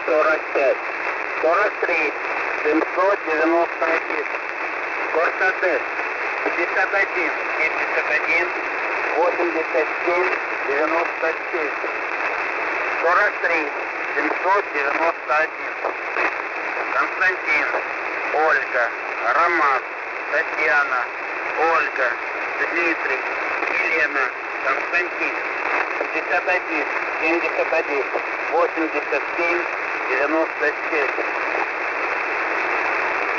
45, 43, 791, Корсадес, 51, 71, 87, 96, 43, 791, Константин, Ольга, Роман, Татьяна, Ольга, Дмитрий, Елена, Константин, 51, 71, 87, 96.